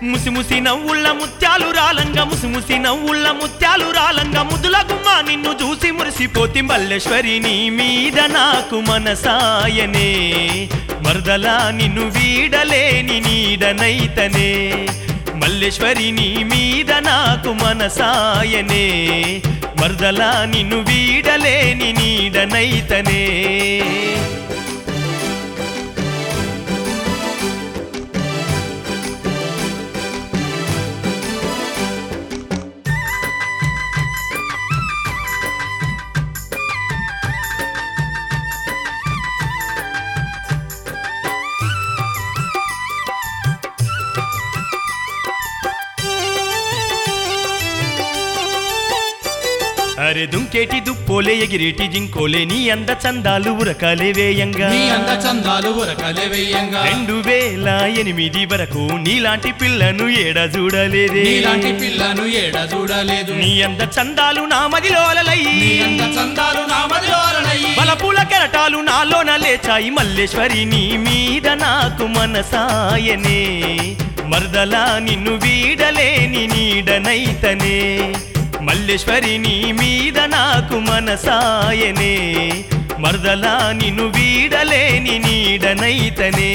ముసిముసి నవ్వుళ్ళ ముత్యాలు రాలంగ ముసిముసి నవ్వుళ్ళ ముత్యాలు రాలంగ ముదుల గుమ్మ నిన్ను చూసి మురిసిపోతి మల్లేశ్వరి నీ మీద నాకు మనసాయనే మర్దలా నిన్ను వీడలేని నీడనైతనే మల్లేశ్వరి నీ మీద నాకు మనసాయనే మర్దలా నిన్ను వీడలేని నీడనైతనే అరే దుంకేటి దుప్పోలే ఎగిరేటి జింకోలే నీ అంద చందాలు ఉరకాలే వేయంగా 2008 వరకు నీలాంటి పిల్లను ఏడ చూడలేదే నీ అంద చందాలు నా మదిలో అలలయ్యి బలపూల కెరటాలు నాలోన లేచాయి మల్లేశ్వరి నీ మీద నాకు మనసాయనే మర్దలా నిన్ను వీడలేని నీడనైతనే మల్లేశ్వరి నీ మీద నాకు మనసాయనే మర్దలా నిన్ను వీడలేని నీడనైతనే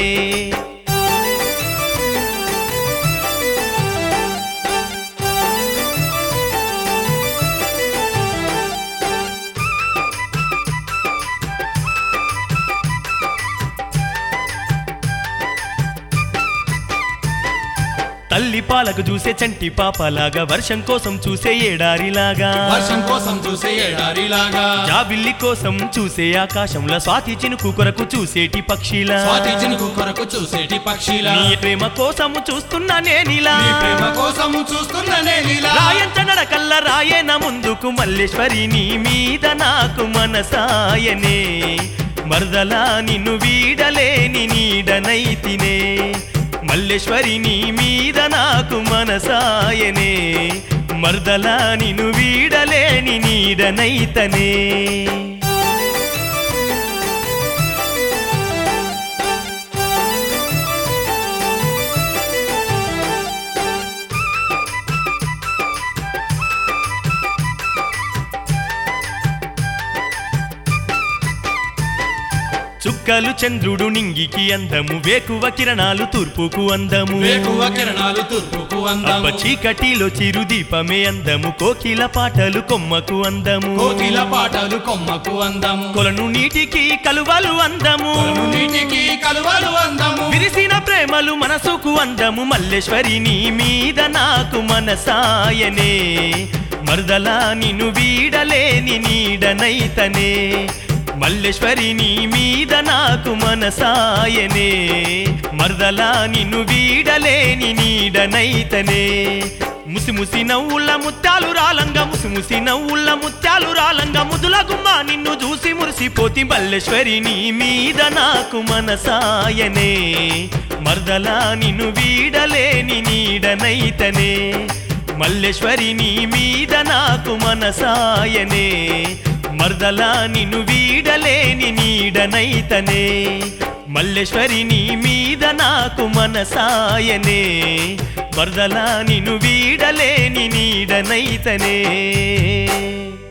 తల్లి పాలకు చూసే చంటి పాపలాగా వర్షం కోసం చూసే ఏడారిలాగా జాబిల్లి కోసం చూసే ఆకాశంలో స్వాతి చినుకు కొరకు చూసేటి పక్షిలా నీ ప్రేమ కోసము చూస్తున్నా నేనిలా రాయంత నడకల్ల రాయేన ముందుకు మల్లేశ్వరి నీ మీద నాకు మనసాయనే మర్దలా నిన్ను వీడలేని నీడనైతినే మల్లేశ్వరి నీ మీద నాకు మనసాయనే మర్దలా నిన్ను వీడలేని నీడనైతనే చుక్కలు చంద్రుడు నింగికి అందము వేకువ కిరణాలు తూర్పుకు అందము అబ్బ చీకటిలో చిరుదీపమే అందము కోకిల పాటలు కొమ్మకు అందము కొలను నీటికి కలువలు అందము విరిసిన ప్రేమలు మనసుకు అందము మల్లేశ్వరి నీ మీద నాకు మనసాయనే మర్దలా నిన్ను వీడలేని నీడనైతనే మల్లేశ్వరి నీ మీద నాకు మనసాయనే మర్దలా నిన్ను వీడలేని నీడనైతనే ముసిముసి నవ్వుళ్ళ ముత్యాలు రాలంగ ముసిముసి నవ్వుళ్ళ ముత్యాలు రాలంగ ముదుల గుమ్మ నిన్ను చూసి మురిసిపోతి మల్లేశ్వరి నీ మీద నాకు మనసాయనే మర్దలా నిన్ను వీడలేని నీడనైతనే మల్లేశ్వరి నీ మీద నాకు మనసాయనే మర్దలా నిన్ను వీడలేని నీడనైతనే మల్లేశ్వరి నీ మీద నాకు మనసాయనే మర్దలా నిన్ను వీడలేని నీడనైతనే